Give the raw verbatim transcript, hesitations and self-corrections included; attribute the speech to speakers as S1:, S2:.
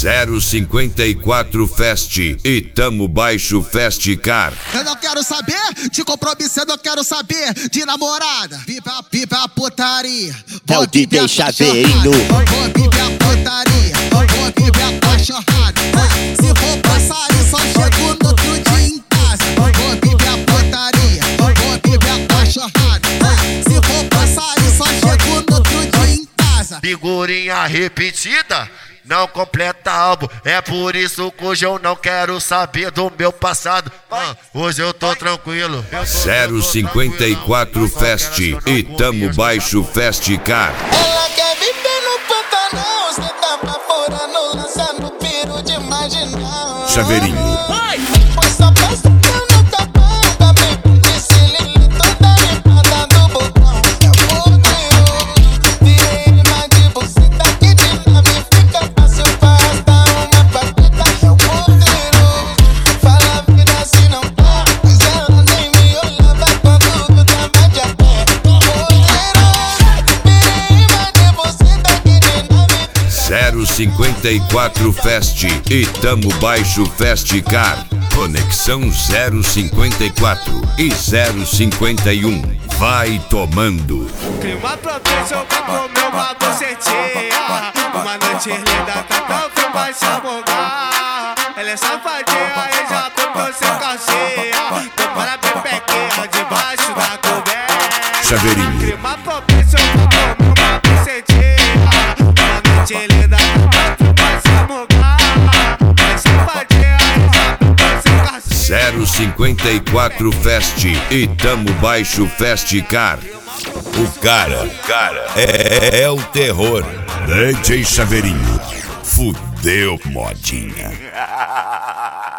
S1: zero cinquenta e quatro Fest e Tamo Baixo Festicar.
S2: Eu não quero saber de compromisso, eu não quero saber de namorada. Pipa, pipa, putaria.
S3: É o D J Chaveirinho.
S2: Vou viver a putaria, vou viver a cachorrada. Se for pra sair, só chego no outro dia em casa. Vou viver a putaria, vou viver a cachorrada. Se for pra sair, só chego no outro dia em casa.
S4: Figurinha repetida não completa álbum, é por isso que hoje eu não quero saber do meu passado. Ah, hoje eu tô tranquilo.
S1: zero cinquenta e quatro Fest e Tamo Baixo Festicar.
S5: Ela quer viver no Pantanal, cê tá baforando, lançando piro de marginal.
S1: Chaveirinho.
S5: Poça passa no capanga, bem disse Lili, toda limpada do botão. Eu fudeu, virei irmã de você, tá aqui de nave, fica fácil pra arrastar uma pateta. Eu fudeu, fala a vida se não tá, mas ela nem me olhava quando eu tava de a pé. Fudeu, virei irmã de você, tá aqui de nave.
S1: zero cinquenta e quatro Fest e Tamo Baixo Festicar. Conexão zero cinquenta e quatro e zero cinquenta e um. Vai tomando.
S6: Clima propício pra comer uma bucetinha. Uma noite linda, tá tão pra se afogar. Ela é safadinha e já comprou sem calcinha. Prepara a pepequinha debaixo da coberta.
S1: Chaveirinho.
S6: Clima propício pra comer uma bucetinha. Uma noite linda, tá tão pra se afogar. Ela é safadinha e já comprou sem calcinha.
S1: zero cinquenta e quatro Fest e Tamo Baixo Festicar. O cara, cara, é, é o terror. D J Chaveirinho. Fudeu, modinha.